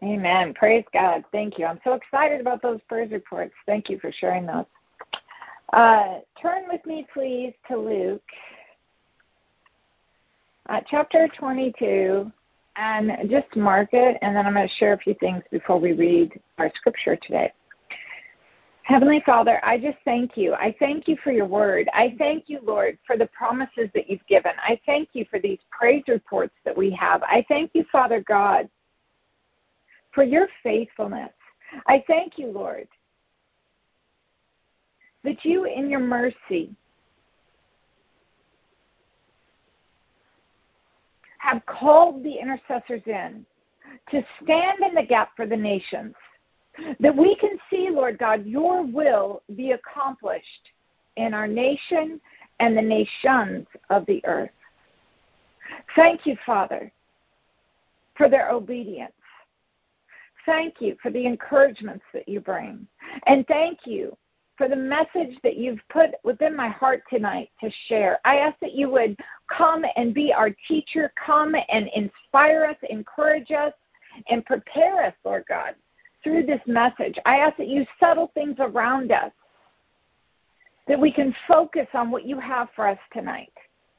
Amen. Praise God. Thank you. I'm so excited about those praise reports. Thank you for sharing those. Turn with me, please, to Luke, chapter 22, and just mark it, and then I'm going to share a few things before we read our scripture today. Heavenly Father, I just thank you. I thank you for your word. I thank you, Lord, for the promises that you've given. I thank you for these praise reports that we have. I thank you, Father God, for your faithfulness. I thank you, Lord, that you in your mercy have called the intercessors in to stand in the gap for the nations, that we can see, Lord God, your will be accomplished in our nation and the nations of the earth. Thank you, Father, for their obedience. Thank you for the encouragements that you bring. And thank you for the message that you've put within my heart tonight to share. I ask that you would come and be our teacher, come and inspire us, encourage us, and prepare us, Lord God, through this message. I ask that you settle things around us, that we can focus on what you have for us tonight.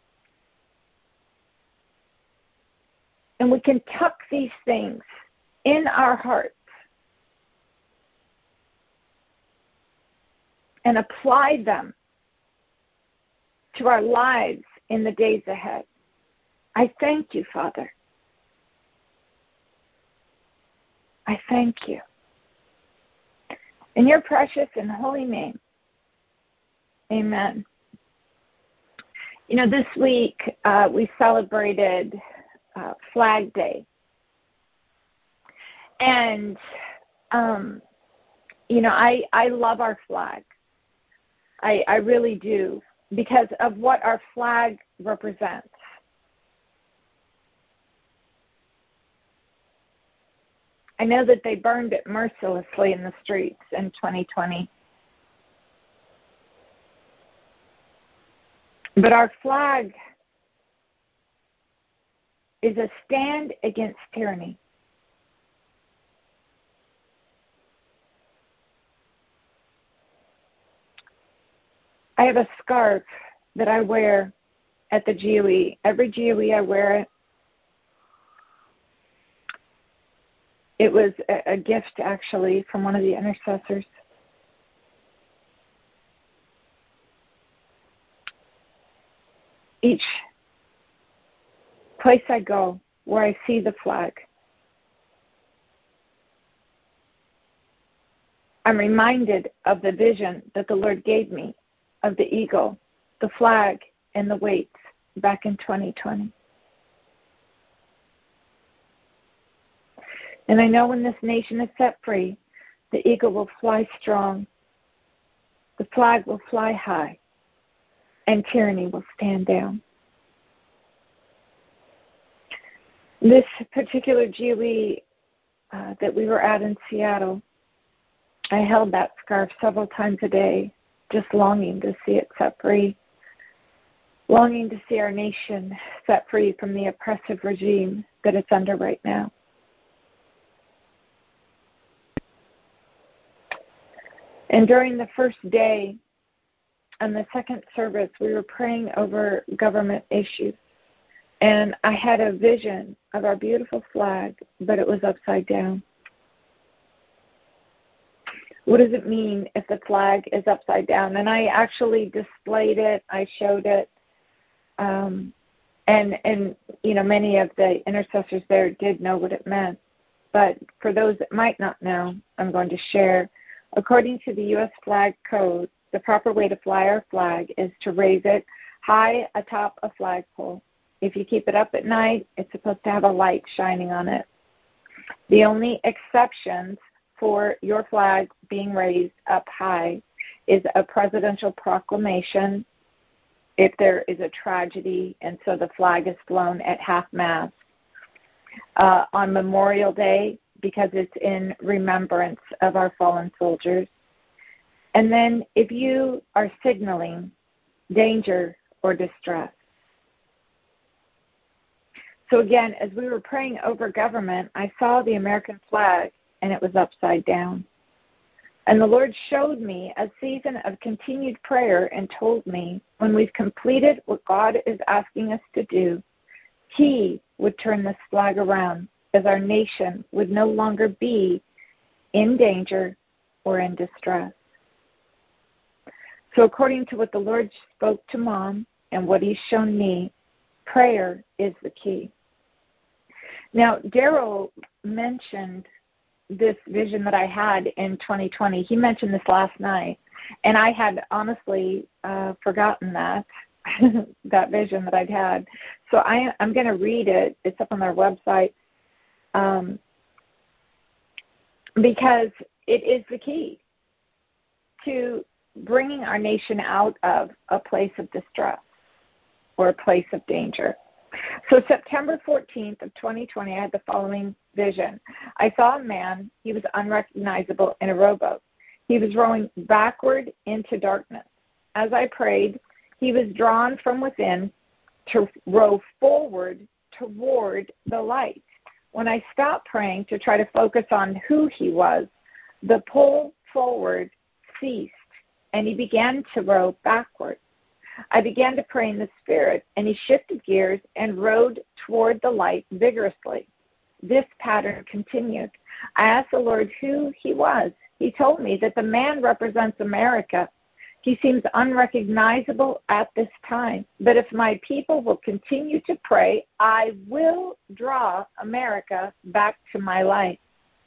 And we can tuck these things in our hearts and apply them to our lives in the days ahead. I thank you, Father. I thank you. In your precious and holy name, amen. You know, this week we celebrated Flag Day. And, you know, I love our flag. I really do, because of what our flag represents. I know that they burned it mercilessly in the streets in 2020. But our flag is a stand against tyranny. I have a scarf that I wear at the GOE. Every GOE I wear it. It was a gift, actually, from one of the intercessors. Each place I go where I see the flag, I'm reminded of the vision that the Lord gave me of the eagle, the flag, and the weights back in 2020. And I know when this nation is set free, the eagle will fly strong, the flag will fly high, and tyranny will stand down. This particular GOE that we were at in Seattle, I held that scarf several times a day, just longing to see it set free, longing to see our nation set free from the oppressive regime that it's under right now. And during the first day and the second service, we were praying over government issues. And I had a vision of our beautiful flag, but it was upside down. What does it mean if the flag is upside down? And I actually displayed it. I showed it. And you know, many of the intercessors there did know what it meant. But for those that might not know, I'm going to share. According to the U.S. Flag Code, the proper way to fly our flag is to raise it high atop a flagpole. If you keep it up at night, it's supposed to have a light shining on it. The only exceptions for your flag being raised up high is a presidential proclamation, if there is a tragedy, and so the flag is flown at half-mast. On Memorial Day, because it's in remembrance of our fallen soldiers. And then if you are signaling danger or distress. So again, as we were praying over government, I saw the American flag, and it was upside down. And the Lord showed me a season of continued prayer and told me when we've completed what God is asking us to do, He would turn this flag around, as our nation would no longer be in danger or in distress. So according to what the Lord spoke to Mom and what He's shown me, prayer is the key. Now, Daryl mentioned this vision that I had in 2020. He mentioned this last night, and I had honestly forgotten that that vision that I'd had. So I'm going to read it. It's up on their website because it is the key to bringing our nation out of a place of distress or a place of danger. So September 14th of 2020, I had the following vision. I saw a man. He was unrecognizable in a rowboat. He was rowing backward into darkness. As I prayed, he was drawn from within to row forward toward the light. When I stopped praying to try to focus on who he was, the pull forward ceased, and he began to row backward. I began to pray in the Spirit, and he shifted gears and rowed toward the light vigorously. This pattern continued. I asked the Lord who he was. He told me that the man represents America. He seems unrecognizable at this time, but if my people will continue to pray, I will draw America back to my light.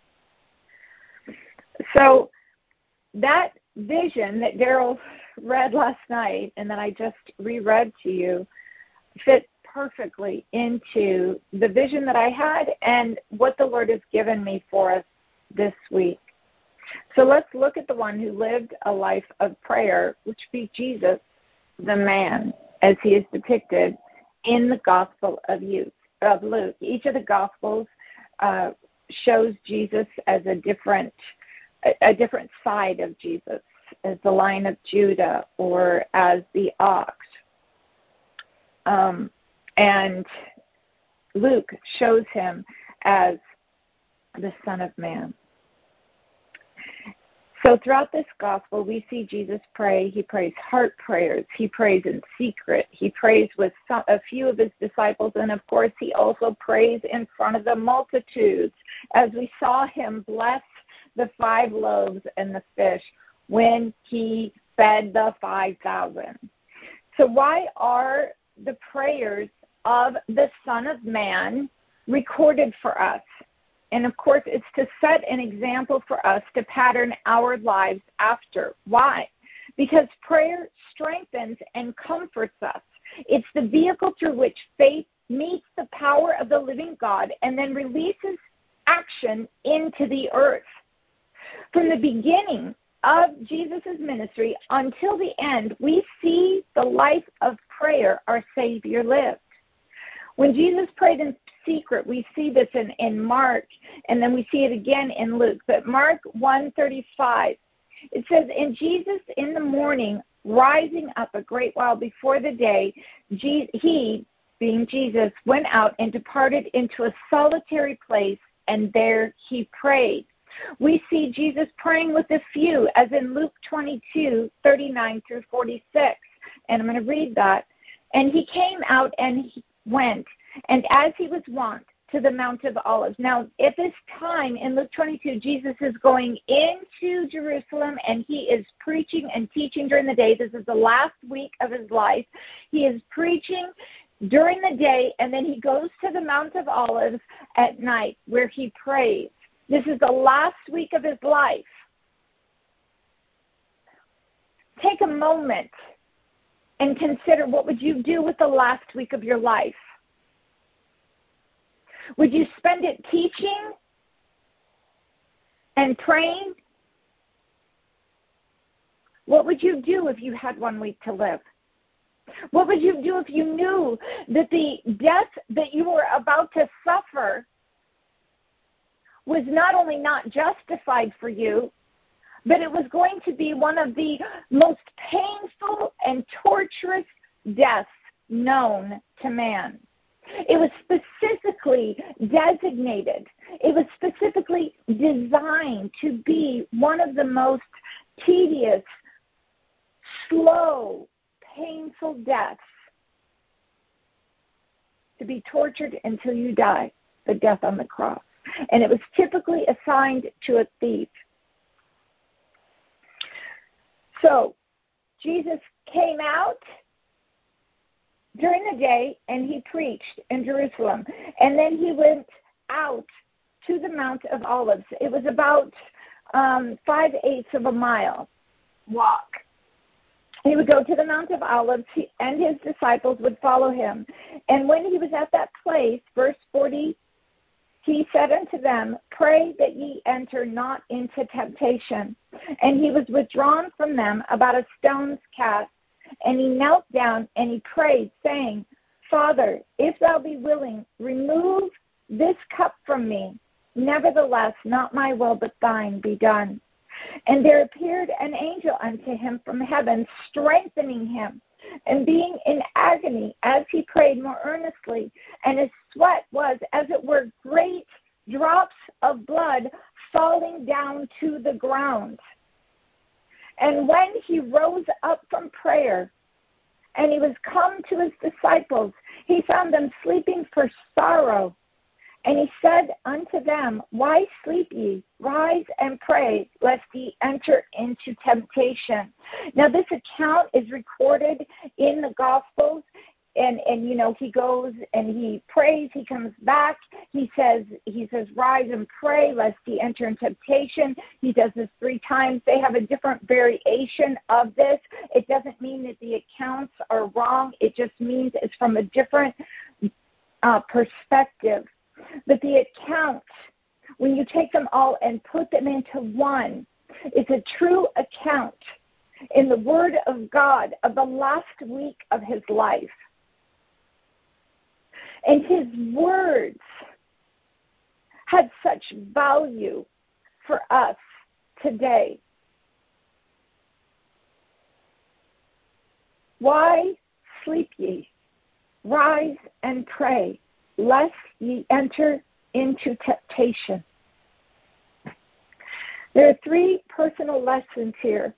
So that vision that Daryl read last night and that I just reread to you fit perfectly into the vision that I had and what the Lord has given me for us this week. So let's look at the one who lived a life of prayer, which would be Jesus, the man, as he is depicted in the Gospel of Luke. Each of the Gospels shows Jesus as a different side of Jesus, as the Lion of Judah or as the ox. And Luke shows him as the Son of Man. So throughout this gospel, we see Jesus pray. He prays heart prayers. He prays in secret. He prays with a few of his disciples. And, of course, he also prays in front of the multitudes, as we saw him bless the 5 loaves and the fish when he fed the 5,000. So why are the prayers of the Son of Man recorded for us? And, of course, it's to set an example for us to pattern our lives after. Why? Because prayer strengthens and comforts us. It's the vehicle through which faith meets the power of the living God and then releases action into the earth. From the beginning of Jesus' ministry until the end, we see the life of prayer our Savior lived. When Jesus prayed in secret, we see this in Mark, and then we see it again in Luke. But Mark 1:35, it says, "And Jesus in the morning, rising up a great while before the day, he, being Jesus, went out and departed into a solitary place, and there he prayed." We see Jesus praying with a few, as in Luke 22:39 through 46. And I'm going to read that. "And he came out and he went, and as he was wont, to the Mount of Olives." Now, at this time in Luke 22, Jesus is going into Jerusalem, and he is preaching and teaching during the day. This is the last week of his life. He is preaching during the day, and then he goes to the Mount of Olives at night, where he prays. This is the last week of his life. Take a moment and consider, what would you do with the last week of your life? Would you spend it teaching and praying? What would you do if you had 1 week to live? What would you do if you knew that the death that you were about to suffer was not only not justified for you, but it was going to be one of the most painful and torturous deaths known to man? It was specifically designated. It was specifically designed to be one of the most tedious, slow, painful deaths, to be tortured until you die, the death on the cross. And it was typically assigned to a thief. So Jesus came out during the day and he preached in Jerusalem. And then he went out to the Mount of Olives. It was about 5/8 of a mile walk. He would go to the Mount of Olives, and his disciples would follow him. And when he was at that place, verse 40, he said unto them, Pray that ye enter not into temptation. And he was withdrawn from them about a stone's cast. And he knelt down and he prayed, saying, Father, if thou be willing, remove this cup from me. Nevertheless, not my will, but thine be done. And there appeared an angel unto him from heaven, strengthening him, and being in agony as he prayed more earnestly. And his sweat was, as it were, great drops of blood falling down to the ground. And when he rose up from prayer, and he was come to his disciples, he found them sleeping for sorrow. And he said unto them, Why sleep ye? Rise and pray, lest ye enter into temptation. Now this account is recorded in the Gospels. And you know, he goes and he prays, he comes back, he says, rise and pray, lest ye enter in temptation. He does this 3 times. They have a different variation of this. It doesn't mean that the accounts are wrong. It just means it's from a different perspective. But the accounts, when you take them all and put them into one, it's a true account in the Word of God of the last week of his life. And his words had such value for us today. Why sleep ye? Rise and pray, lest ye enter into temptation. There are 3 personal lessons here.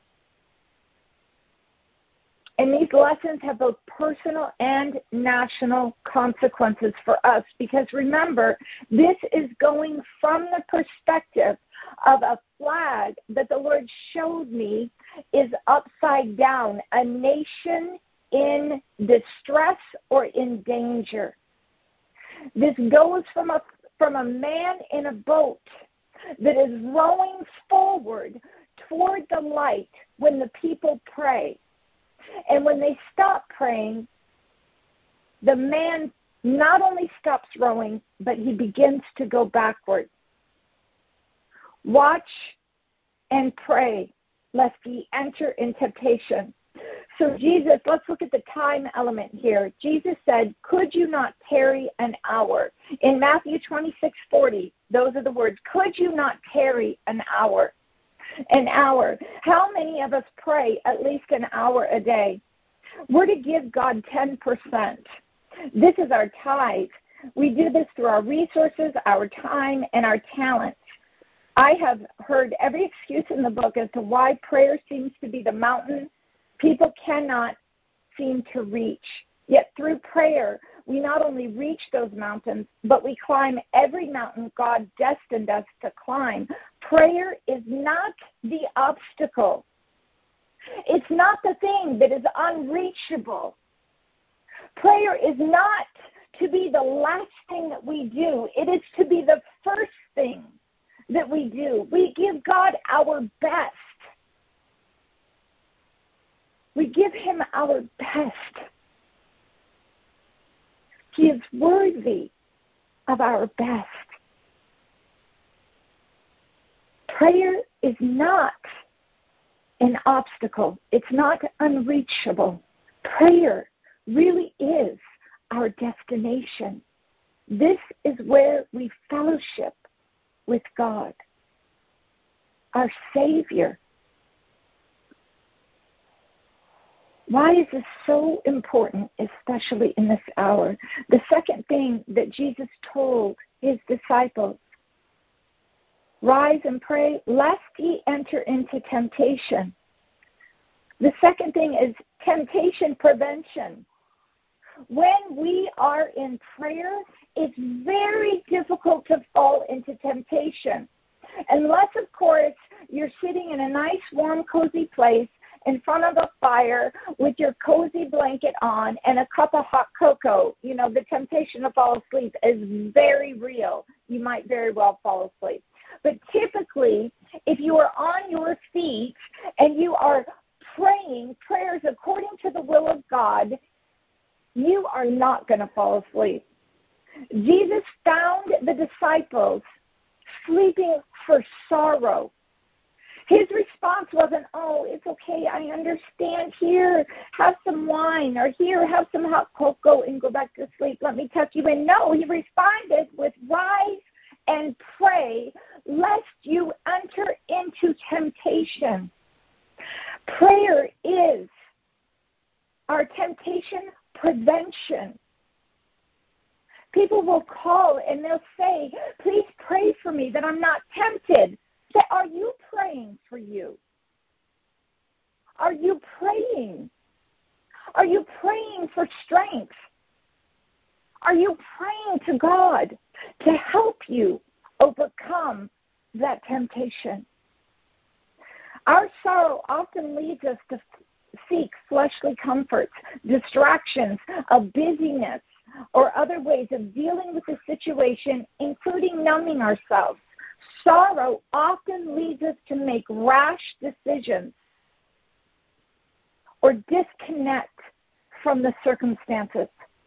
And these lessons have both personal and national consequences for us. Because remember, this is going from the perspective of a flag that the Lord showed me is upside down, a nation in distress or in danger. This goes from a man in a boat that is rowing forward toward the light when the people pray. And when they stop praying, the man not only stops rowing, but he begins to go backward. Watch and pray, lest ye enter in temptation. So Jesus, let's look at the time element here. Jesus said, could you not tarry an hour? In Matthew 26:40, those are the words, could you not tarry an hour? An hour. How many of us pray at least an hour a day? We're to give God 10%. This is our tithe. We do this through our resources, our time, and our talents. I have heard every excuse in the book as to why prayer seems to be the mountain people cannot seem to reach. Yet through prayer, we not only reach those mountains, but we climb every mountain God destined us to climb. Prayer is not the obstacle. It's not the thing that is unreachable. Prayer is not to be the last thing that we do. It is to be the first thing that we do. We give God our best. We give him our best. He is worthy of our best. Prayer is not an obstacle. It's not unreachable. Prayer really is our destination. This is where we fellowship with God, our Savior. Why is this so important, especially in this hour? The second thing that Jesus told his disciples, rise and pray, lest ye enter into temptation. The second thing is temptation prevention. When we are in prayer, it's very difficult to fall into temptation. Unless, of course, you're sitting in a nice, warm, cozy place in front of a fire with your cozy blanket on and a cup of hot cocoa. You know, the temptation to fall asleep is very real. You might very well fall asleep. But typically, if you are on your feet and you are praying prayers according to the will of God, you are not going to fall asleep. Jesus found the disciples sleeping for sorrow. His response wasn't, oh, it's okay, I understand. Here, have some wine, or here, have some hot cocoa and go back to sleep. Let me tuck you in. No, he responded with, rise and pray, lest you enter into temptation. Prayer is our temptation prevention. People will call and they'll say, please pray for me that I'm not tempted. Say, are you praying for you? Are you praying? Are you praying for strength? Are you praying to God to help you overcome that temptation? Our sorrow often leads us to seek fleshly comforts, distractions, a busyness, or other ways of dealing with the situation, including numbing ourselves. Sorrow often leads us to make rash decisions or disconnect from the circumstances.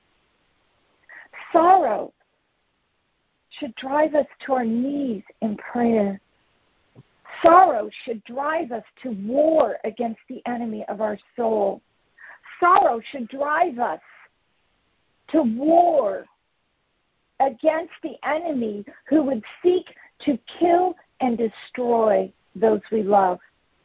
Sorrow should drive us to our knees in prayer. Sorrow should drive us to war against the enemy of our soul. Sorrow should drive us to war against the enemy who would seek to kill and destroy those we love.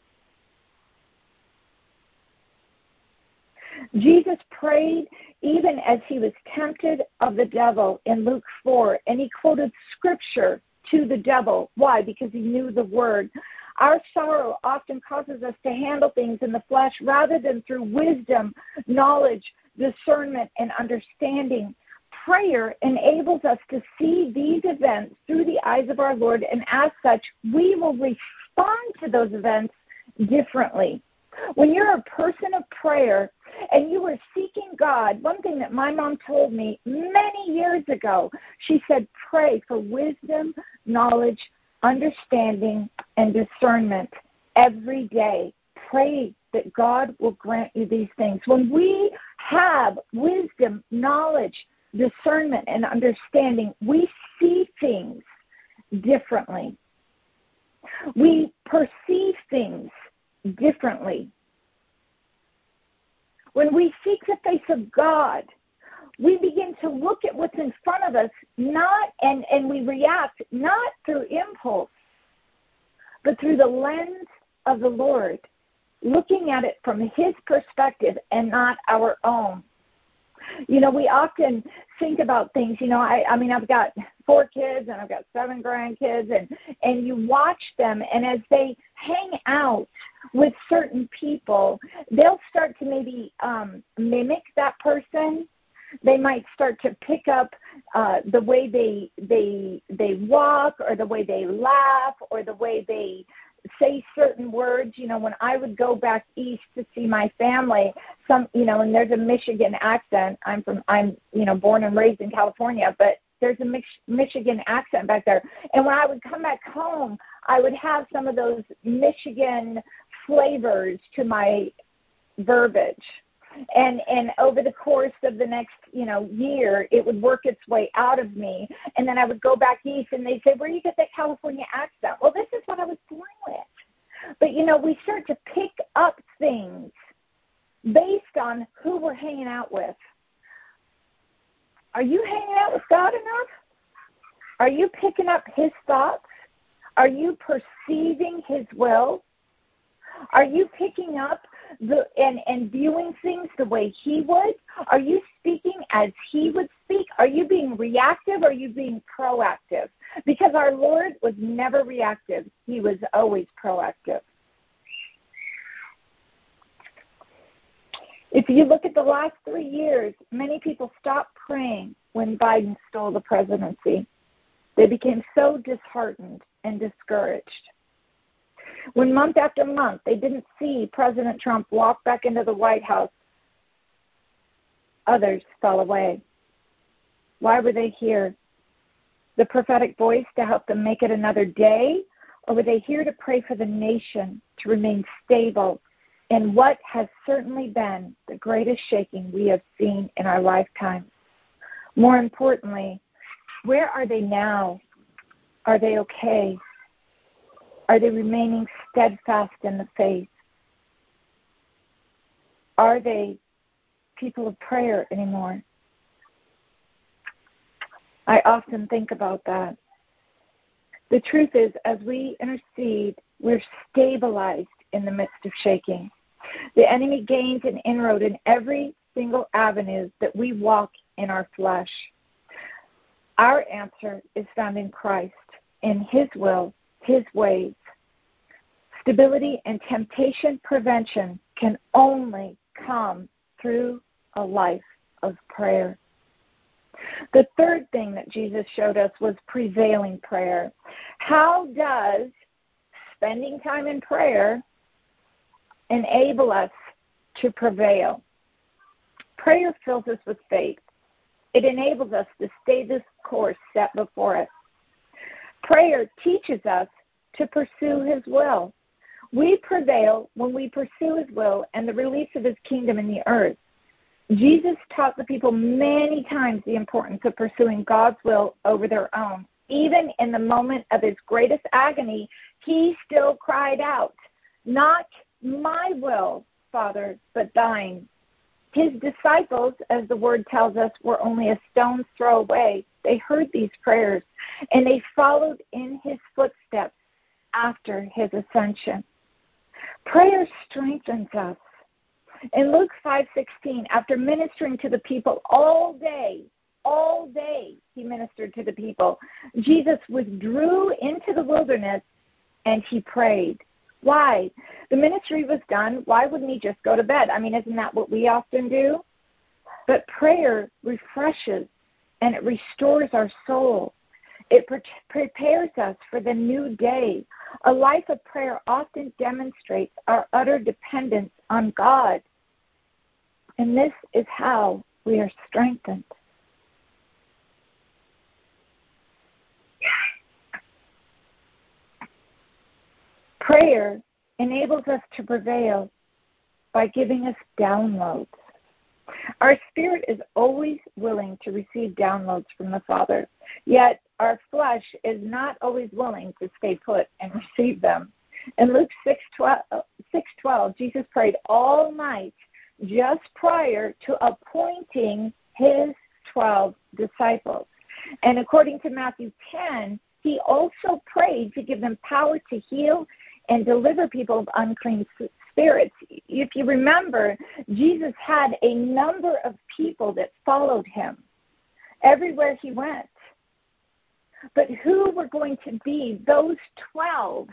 Jesus prayed even as he was tempted of the devil in Luke 4, and he quoted scripture to the devil. Why? Because he knew the word. Our sorrow often causes us to handle things in the flesh rather than through wisdom, knowledge, discernment, and understanding. Prayer enables us to see these events through the eyes of our Lord, and as such, we will respond to those events differently. When you're a person of prayer and you are seeking God, one thing that my mom told me many years ago, she said, pray for wisdom, knowledge, understanding, and discernment every day. Pray that God will grant you these things. When we have wisdom, knowledge, discernment, and understanding, we see things differently. We perceive things differently. When we seek the face of God, we begin to look at what's in front of us, and we react not through impulse, but through the lens of the Lord, looking at it from his perspective and not our own. You know, we often think about things, you know, I've got 4 kids and I've got 7 grandkids, and you watch them, and as they hang out with certain people, they'll start to maybe mimic that person. They might start to pick up the way they walk, or the way they laugh, or the way they say certain words. You know, when I would go back east to see my family, and there's a Michigan accent. I'm born and raised in California, but there's a Michigan accent back there. And when I would come back home, I would have some of those Michigan flavors to my verbiage. And over the course of the next, year, it would work its way out of me. And then I would go back east, and they'd say, where do you get that California accent? Well, this is what I was born with. But, we start to pick up things based on who we're hanging out with. Are you hanging out with God enough? Are you picking up his thoughts? Are you perceiving his will? Are you picking up and viewing things the way he would? Are you speaking as he would speak? Are you being reactive or are you being proactive? Because our Lord was never reactive. He was always proactive. If you look at the last 3 years, many people stopped praying when Biden stole the presidency. They became so disheartened and discouraged. When month after month they didn't see President Trump walk back into the White House, others fell away. Why were they here? The prophetic voice to help them make it another day? Or were they here to pray for the nation to remain stable in what has certainly been the greatest shaking we have seen in our lifetime? More importantly, where are they now? Are they okay? Are they remaining steadfast in the faith? Are they people of prayer anymore? I often think about that. The truth is, as we intercede, we're stabilized in the midst of shaking. The enemy gains an inroad in every single avenue that we walk in our flesh. Our answer is found in Christ, in his will, his ways. Stability and temptation prevention can only come through a life of prayer. The third thing that Jesus showed us was prevailing prayer. How does spending time in prayer enable us to prevail? Prayer fills us with faith. It enables us to stay this course set before us. Prayer teaches us to pursue his will. We prevail when we pursue his will and the release of his kingdom in the earth. Jesus taught the people many times the importance of pursuing God's will over their own. Even in the moment of his greatest agony, he still cried out, "Not my will, Father, but thine." His disciples, as the word tells us, were only a stone's throw away. They heard these prayers, and they followed in his footsteps after his ascension. Prayer strengthens us. In Luke 5:16, after ministering to the people all day, he ministered to the people, Jesus withdrew into the wilderness and he prayed. Why? The ministry was done. Why wouldn't he just go to bed? I mean, isn't that what we often do? But prayer refreshes and it restores our soul. It prepares us for the new day. A life of prayer often demonstrates our utter dependence on God. And this is how we are strengthened. Prayer enables us to prevail by giving us downloads. Our spirit is always willing to receive downloads from the Father, yet our flesh is not always willing to stay put and receive them. In Luke 6:12, Jesus prayed all night just prior to appointing his 12 disciples. And according to Matthew 10, he also prayed to give them power to heal and deliver people of unclean spirits. If you remember, Jesus had a number of people that followed him everywhere he went. But who were going to be those 12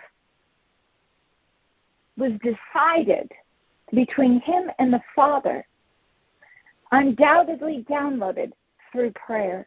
was decided between him and the Father, undoubtedly downloaded through prayer.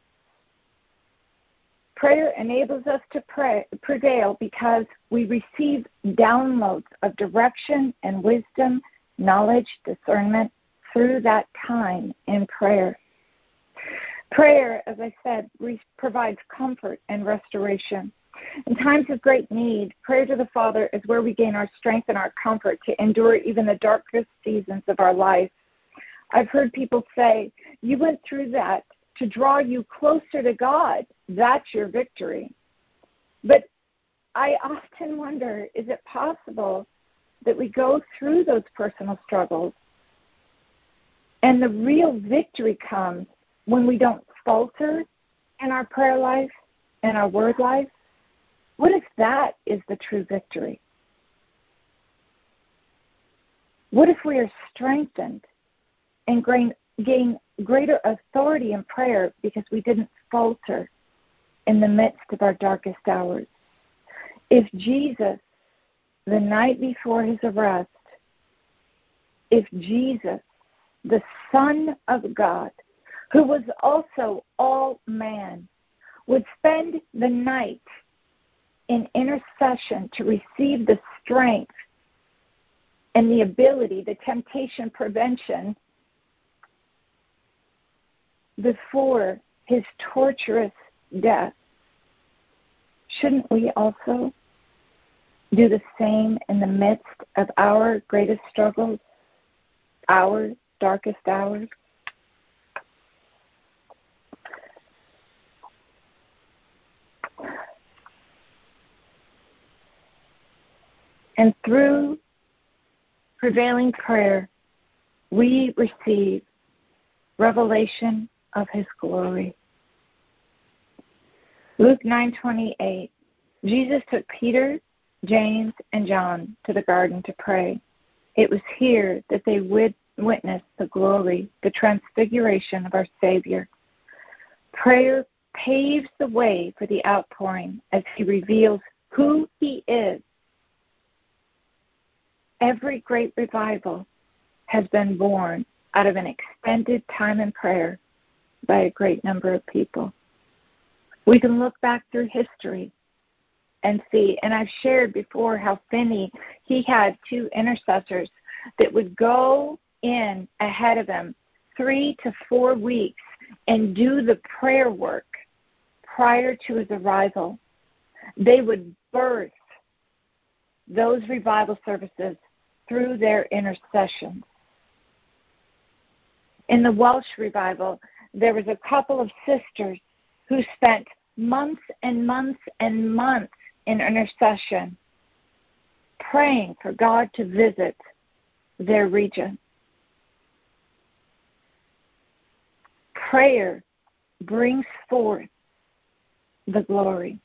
Prayer enables us to prevail because we receive downloads of direction and wisdom, knowledge, discernment through that time in prayer. Prayer, as I said, provides comfort and restoration. In times of great need, prayer to the Father is where we gain our strength and our comfort to endure even the darkest seasons of our life. I've heard people say, "You went through that to draw you closer to God. That's your victory." But I often wonder, is it possible that we go through those personal struggles and the real victory comes when we don't falter in our prayer life and our word life? What if that is the true victory? What if we are strengthened and gain greater authority in prayer because we didn't falter in the midst of our darkest hours? If Jesus, the night before his arrest, if Jesus, the Son of God, who was also all man, would spend the night in intercession to receive the strength and the ability, the temptation prevention before his torturous death, shouldn't we also do the same in the midst of our greatest struggles, our darkest hours? And through prevailing prayer, we receive revelation of his glory. Luke 9:28, Jesus took Peter, James, and John to the garden to pray. It was here that they witnessed the glory, the transfiguration of our Savior. Prayer paves the way for the outpouring as he reveals who he is. Every great revival has been born out of an extended time in prayer by a great number of people. We can look back through history and see, and I've shared before how Finney, he had 2 intercessors that would go in ahead of him 3 to 4 weeks and do the prayer work prior to his arrival. They would birth those revival services through their intercessions. In the Welsh revival, there was a couple of sisters who spent months and months and months in intercession, praying for God to visit their region. Prayer brings forth the glory.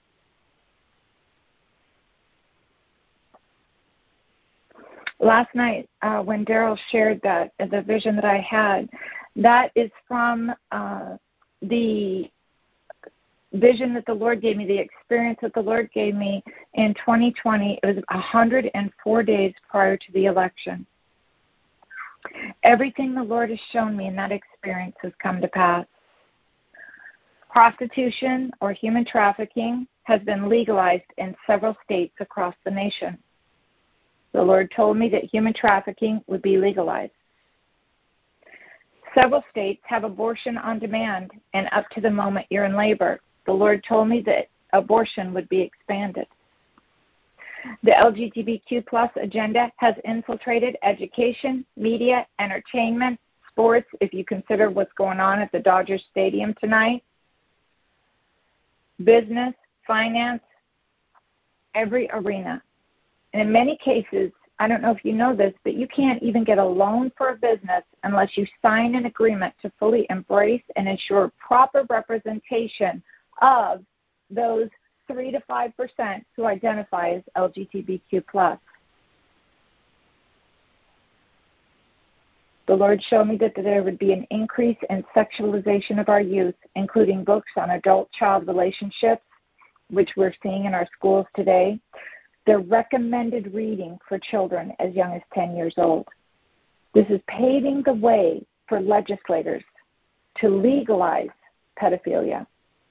Last night, when Daryl shared that, the vision that I had, that is from the vision that the Lord gave me, the experience that the Lord gave me in 2020. It was 104 days prior to the election. Everything the Lord has shown me in that experience has come to pass. Prostitution or human trafficking has been legalized in several states across the nation. The Lord told me that human trafficking would be legalized. Several states have abortion on demand and up to the moment you're in labor. The Lord told me that abortion would be expanded. The LGBTQ plus agenda has infiltrated education, media, entertainment, sports, if you consider what's going on at the Dodgers Stadium tonight, business, finance, every arena. And in many cases, I don't know if you know this, but you can't even get a loan for a business unless you sign an agreement to fully embrace and ensure proper representation of those 3 to 5% who identify as LGBTQ+. The Lord showed me that there would be an increase in sexualization of our youth, including books on adult-child relationships, which we're seeing in our schools today. They're recommended reading for children as young as 10 years old. This is paving the way for legislators to legalize pedophilia.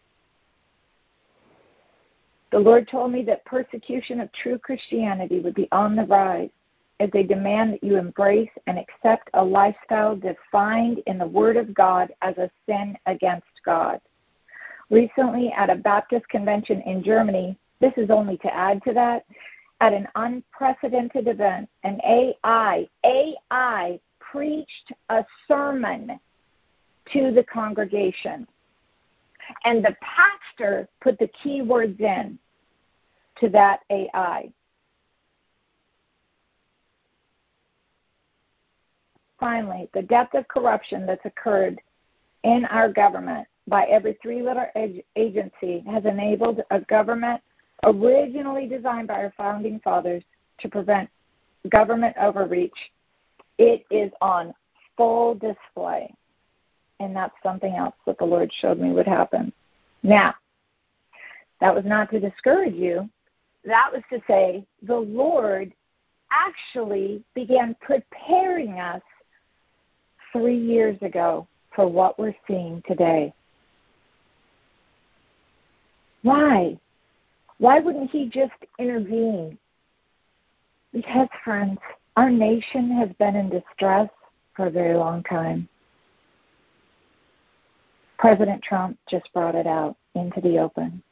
The Lord told me that persecution of true Christianity would be on the rise as they demand that you embrace and accept a lifestyle defined in the Word of God as a sin against God. Recently, at a Baptist convention in Germany, this is only to add to that, at an unprecedented event, an AI preached a sermon to the congregation. And the pastor put the key words in to that AI. Finally, the depth of corruption that's occurred in our government by every 3-letter agency has enabled a government originally designed by our founding fathers to prevent government overreach It is on full display. And that's something else that the Lord showed me would happen. Now, that was not to discourage you. That was to say the Lord actually began preparing us 3 years ago for what we're seeing today. Why? Why wouldn't he just intervene? Because, friends, our nation has been in distress for a very long time. President Trump just brought it out into the open.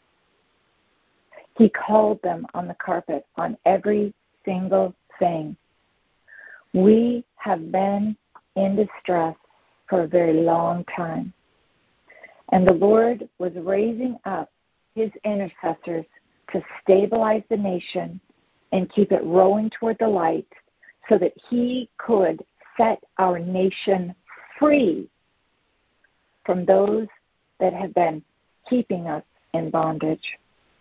He called them on the carpet on every single thing. We have been in distress for a very long time. And the Lord was raising up his intercessors to stabilize the nation and keep it rolling toward the light so that he could set our nation free from those that have been keeping us in bondage.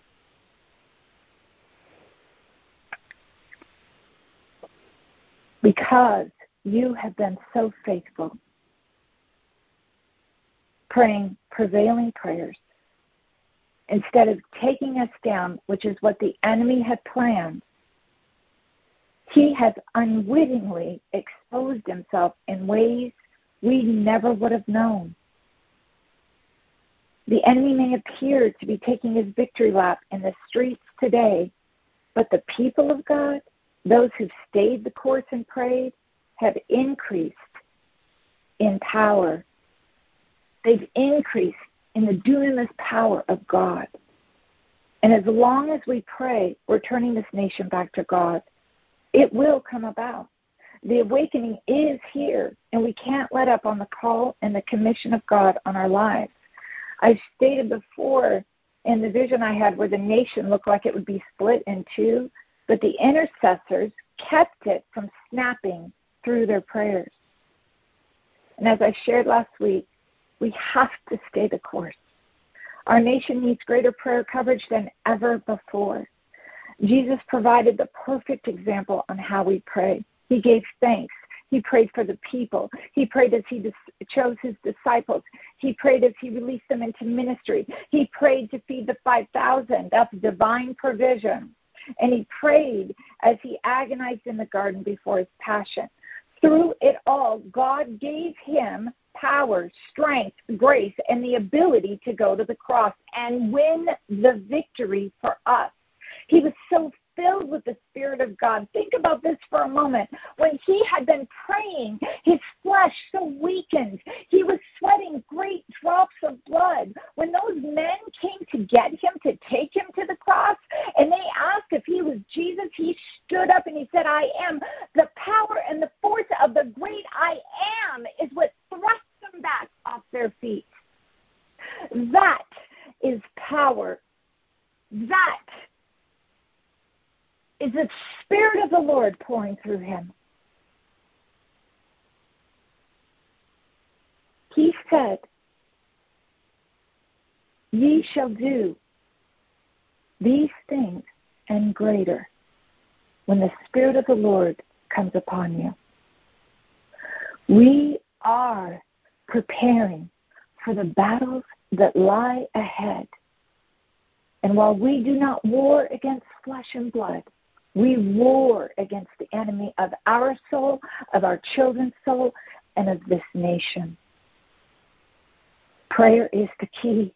Because you have been so faithful, praying prevailing prayers, instead of taking us down, which is what the enemy had planned, he has unwittingly exposed himself in ways we never would have known. The enemy may appear to be taking his victory lap in the streets today, but the people of God, those who've stayed the course and prayed, have increased in power. They've increased in the dunamis power of God. And as long as we pray, we're turning this nation back to God. It will come about. The awakening is here, and we can't let up on the call and the commission of God on our lives. I stated before in the vision I had where the nation looked like it would be split in two, but the intercessors kept it from snapping through their prayers. And as I shared last week, we have to stay the course. Our nation needs greater prayer coverage than ever before. Jesus provided the perfect example on how we pray. He gave thanks. He prayed for the people. He prayed as he chose his disciples. He prayed as he released them into ministry. He prayed to feed the 5,000. That's divine provision. And he prayed as he agonized in the garden before his passion. Through it all, God gave him power, strength, grace, and the ability to go to the cross and win the victory for us. He was so filled with the Spirit of God. Think about this for a moment. When he had been praying, his flesh so weakened. He was sweating great drops of blood. When those men came to get him, to take him to the cross, and they asked if he was Jesus, he stood up and he said, I am. The power and the force of the great I am is what thrust them back off their feet. That is power. That is the Spirit of the Lord pouring through him. He said, ye shall do these things and greater when the Spirit of the Lord comes upon you. We are preparing for the battles that lie ahead. And while we do not war against flesh and blood, we war against the enemy of our soul, of our children's soul, and of this nation. Prayer is the key.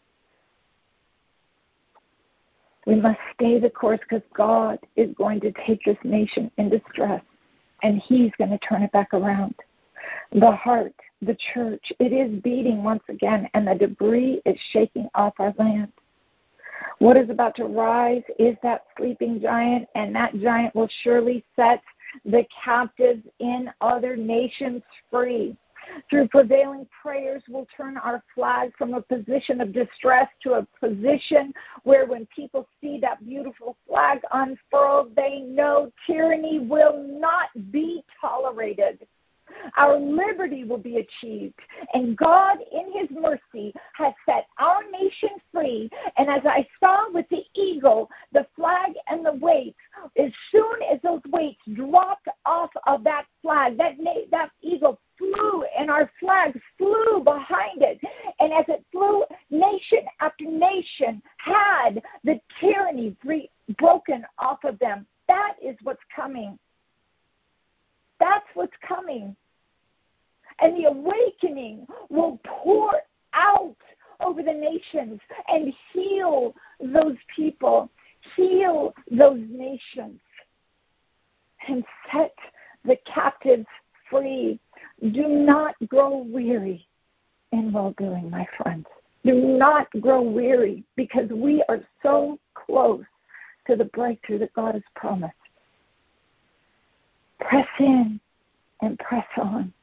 We must stay the course because God is going to take this nation in distress, and he's going to turn it back around. The heart, the church, it is beating once again, and the debris is shaking off our land. What is about to rise is that sleeping giant, and that giant will surely set the captives in other nations free. Through prevailing prayers, we'll turn our flag from a position of distress to a position where when people see that beautiful flag unfurled, they know tyranny will not be tolerated. Our liberty will be achieved. And God, in his mercy, has set our nation free. And as I saw with the eagle, the flag and the weight, as soon as those weights dropped off of that flag, that eagle flew, and our flag flew behind it. And as it flew, nation after nation had the tyranny broken off of them. That is what's coming. That's what's coming. And the awakening will pour out over the nations and heal those people, heal those nations, and set the captives free. Do not grow weary in well-doing, my friends. Do not grow weary, because we are so close to the breakthrough that God has promised. Press in and press on.